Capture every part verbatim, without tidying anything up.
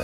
értelme.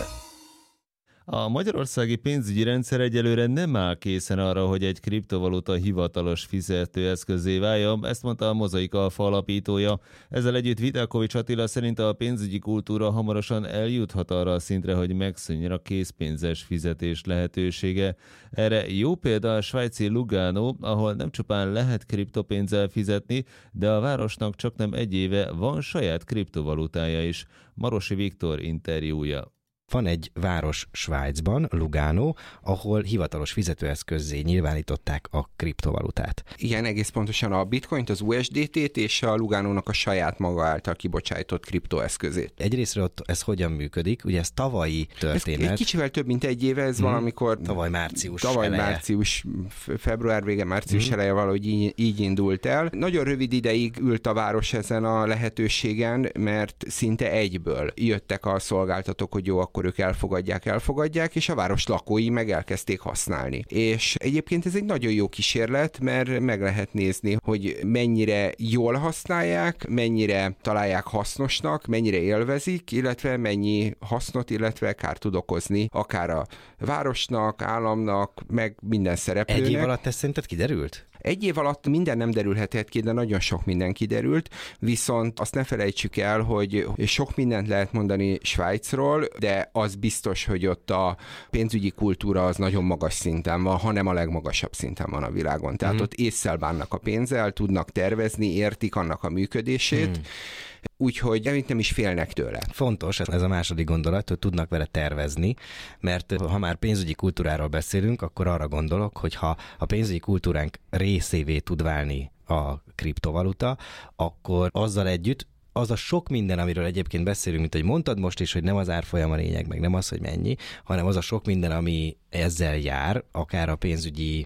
A magyarországi pénzügyi rendszer egyelőre nem áll készen arra, hogy egy kriptovaluta hivatalos fizetőeszközzé váljon, ezt mondta a Mozaik Alfa alapítója. Ezzel együtt Vitákovics Attila szerint a pénzügyi kultúra hamarosan eljuthat arra a szintre, hogy megszűnjön a készpénzes fizetés lehetősége. Erre jó példa a svájci Lugano, ahol nem csupán lehet kriptopénzzel fizetni, de a városnak csaknem egy éve van saját kriptovalutája is. Marosi Viktor interjúja. Van egy város Svájcban, Lugano, ahol hivatalos fizetőeszközzé nyilvánították a kriptovalutát. Igen, egész pontosan a bitcoint, az u es dé té-t és a Lugánónak a saját maga által kibocsájtott kriptoeszközét. Egyrésztről ott ez hogyan működik? Ugye ez tavalyi történet. Ez egy kicsivel több, mint egy éve, ez hmm. valamikor... Tavaly március Tavaly eleje. március, február vége, március hmm. eleje valahogy így, így indult el. Nagyon rövid ideig ült a város ezen a lehetőségen, mert szinte egyből jöttek a szolgáltatók, hogy jó, akkor ők elfogadják, elfogadják, és a város lakói meg elkezdték használni. És egyébként ez egy nagyon jó kísérlet, mert meg lehet nézni, hogy mennyire jól használják, mennyire találják hasznosnak, mennyire élvezik, illetve mennyi hasznot, illetve kárt tud okozni, akár a városnak, államnak, meg minden szereplőnek. Egy év alatt ez szerinted kiderült? Egy év alatt minden nem derülhetett ki, de nagyon sok minden kiderült, viszont azt ne felejtsük el, hogy sok mindent lehet mondani Svájcról, de az biztos, hogy ott a pénzügyi kultúra az nagyon magas szinten van, hanem a legmagasabb szinten van a világon. Tehát mm. ott ésszel bánnak a pénzzel, tudnak tervezni, értik annak a működését, mm. úgyhogy nem is félnek tőle. Fontos ez a második gondolat, hogy tudnak vele tervezni, mert ha már pénzügyi kultúráról beszélünk, akkor arra gondolok, hogy ha a pénzügyi kultúránk részévé tud válni a kriptovaluta, akkor azzal együtt az a sok minden, amiről egyébként beszélünk, mint hogy mondtad most is, hogy nem az árfolyam a lényeg, meg nem az, hogy mennyi, hanem az a sok minden, ami ezzel jár, akár a pénzügyi,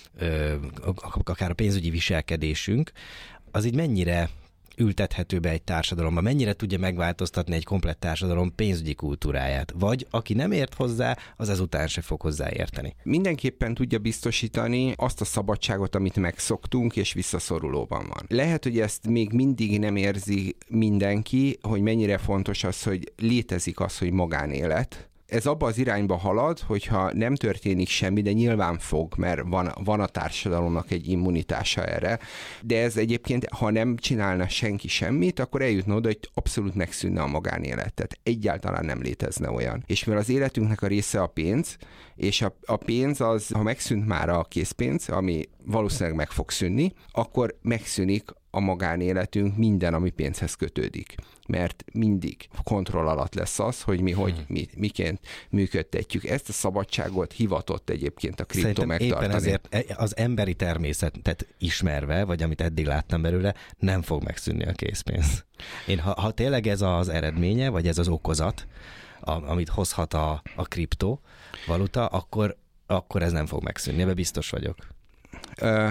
akár a pénzügyi viselkedésünk, az így mennyire ültethető be egy társadalomba, mennyire tudja megváltoztatni egy komplett társadalom pénzügyi kultúráját, vagy aki nem ért hozzá, az ezután se fog hozzáérteni. Mindenképpen tudja biztosítani azt a szabadságot, amit megszoktunk, és visszaszorulóban van. Lehet, hogy ezt még mindig nem érzi mindenki, hogy mennyire fontos az, hogy létezik az, hogy magánélet. Ez abba az irányba halad, hogyha nem történik semmi, de nyilván fog, mert van, van a társadalomnak egy immunitása erre, de ez egyébként, ha nem csinálna senki semmit, akkor eljutna oda, hogy abszolút megszűnne a magánélet. Tehát egyáltalán nem létezne olyan. És mivel az életünknek a része a pénz, és a, a pénz az, ha megszűnt már a készpénz, ami valószínűleg meg fog szűnni, akkor megszűnik a magánéletünk, minden, ami pénzhez kötődik. Mert mindig kontroll alatt lesz az, hogy mi hogy, mi, miként működtetjük. Ezt a szabadságot hivatott egyébként a kripto Szerintem megtartani. Éppen ezért az emberi természetet ismerve, vagy amit eddig láttam belőle, nem fog megszűnni a készpénz. Én, ha, ha tényleg ez az eredménye, vagy ez az okozat, a, amit hozhat a, a kriptovaluta, akkor, akkor ez nem fog megszűnni, ebben biztos vagyok. Uh,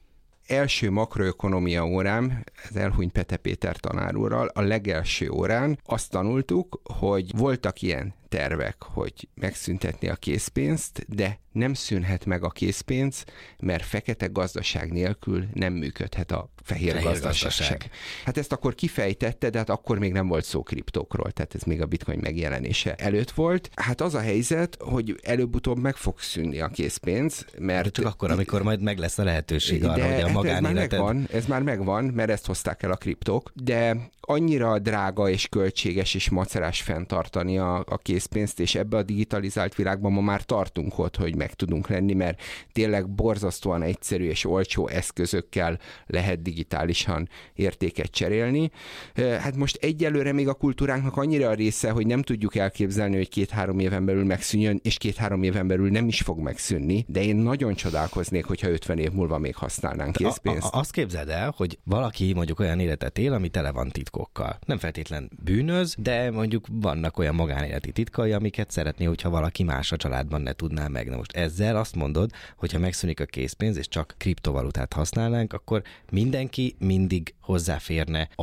első makroökonomia órám, az elhunyt Pete Péter tanár úrral, a legelső órán azt tanultuk, hogy voltak ilyen tervek, hogy megszüntetni a készpénzt, de nem szűnhet meg a készpénz, mert fekete gazdaság nélkül nem működhet a fehér, fehér gazdaság. gazdaság. Hát ezt akkor kifejtette, de hát akkor még nem volt szó kriptókról, tehát ez még a bitcoin megjelenése előtt volt. Hát az a helyzet, hogy előbb-utóbb meg fog szűnni a készpénz, mert... De csak akkor, amikor majd meg lesz a lehetőség arra, hogy a magánéleted... Ez már megvan, ez már megvan, mert ezt hozták el a kriptók, de annyira drága és költséges és macerás fenntartani a, a készpénzt, és ebbe a digitalizált világban ma már tartunk ott, hogy meg tudunk lenni, mert tényleg borzasztóan egyszerű és olcsó eszközökkel lehet digitálisan értéket cserélni. Hát most egyelőre még a kultúránknak annyira a része, hogy nem tudjuk elképzelni, hogy két-három éven belül megszűnjön, és két-három éven belül nem is fog megszűnni, de én nagyon csodálkoznék, hogyha ötven év múlva még használnánk készpénzt. A, a, azt képzeld el, hogy valaki mondjuk olyan életet él, ami tele van titkokkal. Nem feltétlen bűnöz, de mondjuk vannak olyan magánéleti titkai, amiket szeretné, hogyha valaki más a családban ne tudná meg. Na most ezzel azt mondod, hogyha megszűnik a készpénz, és csak kriptovalutát használnánk, akkor mindenki mindig hozzáférne a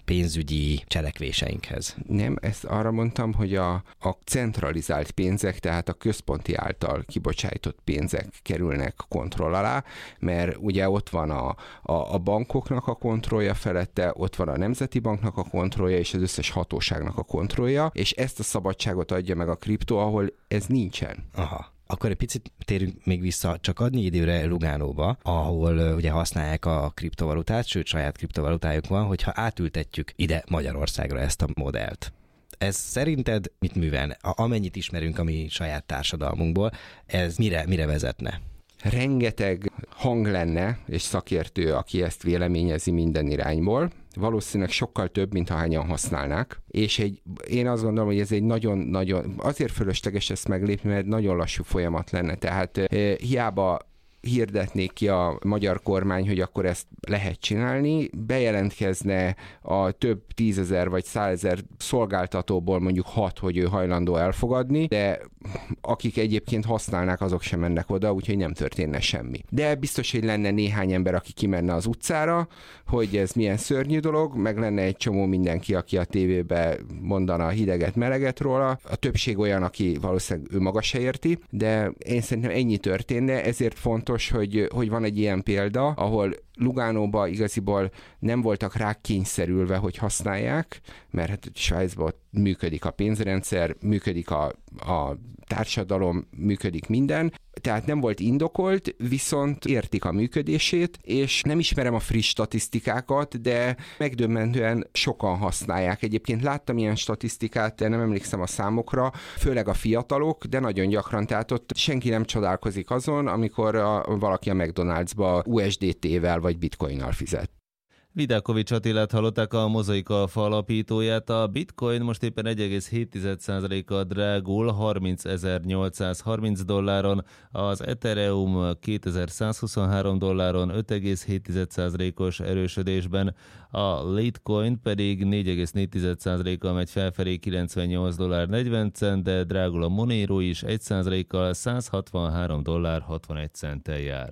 pénzügyi cselekvéseinkhez. Nem, ezt arra mondtam, hogy a, a centralizált pénzek, tehát a központi által kibocsájtott pénzek kerülnek kontroll alá, mert ugye ott van a, a, a bankoknak a kontrollja felette, ott van a Nemzeti Banknak a kontrollja, és az összes hatóságnak a kontrollja, és ezt a szabadságot adja meg a kriptó, ahol ez nincsen. Aha. Akkor egy picit térünk még vissza csak annyi időre Lugánóba, ahol uh, ugye használják a kriptovalutát, sőt saját kriptovalutájuk van, hogyha átültetjük ide Magyarországra ezt a modellt. Ez szerinted mit művel? Amennyit ismerünk a mi saját társadalmunkból, ez mire, mire vezetne? Rengeteg hang lenne, és szakértő, aki ezt véleményezi minden irányból. Valószínűleg sokkal több, mint ahányan használnák. És egy, én azt gondolom, hogy ez egy nagyon-nagyon, azért fölösleges ezt meglépni, mert nagyon lassú folyamat lenne. Tehát eh, hiába hirdetnék ki a magyar kormány, hogy akkor ezt lehet csinálni, bejelentkezne a több tízezer vagy százezer szolgáltatóból mondjuk hat, hogy ő hajlandó elfogadni, de akik egyébként használnák, azok sem mennek oda, úgyhogy nem történne semmi. De biztos, hogy lenne néhány ember, aki kimenne az utcára, hogy ez milyen szörnyű dolog, meg lenne egy csomó mindenki, aki a tévébe mondana hideget, meleget róla. A többség olyan, aki valószínűleg ő maga se érti, de én szerintem ennyi történne, ezért fontos, hogy, hogy van egy ilyen példa, ahol Lugánóba igaziból nem voltak rá kényszerülve, hogy használják, mert hát Svájcban működik a pénzrendszer, működik a, a társadalom, működik minden, tehát nem volt indokolt, viszont értik a működését, és nem ismerem a friss statisztikákat, de megdöbbentően sokan használják. Egyébként láttam ilyen statisztikát, de nem emlékszem a számokra, főleg a fiatalok, de nagyon gyakran, tehát ott senki nem csodálkozik azon, amikor a, valaki a McDonald'sba u es dé té-vel vagy bitcoinnal fizet. Vidákovics Attilát hallották, a Mozaik Alfa alapítóját. A bitcoin most éppen egy egész hét százalékkal drágul, harmincezer-nyolcszázharminc dolláron, az Ethereum kétezer-százhuszonhárom dolláron, öt egész hét százalékos erősödésben, a Litecoin pedig négy egész négy százalékkal megy felfelé, kilencvennyolc dollár negyven cent, de drágul a Monero is egy százalékkal, százhatvanhárom dollár hatvanegy centtel jár.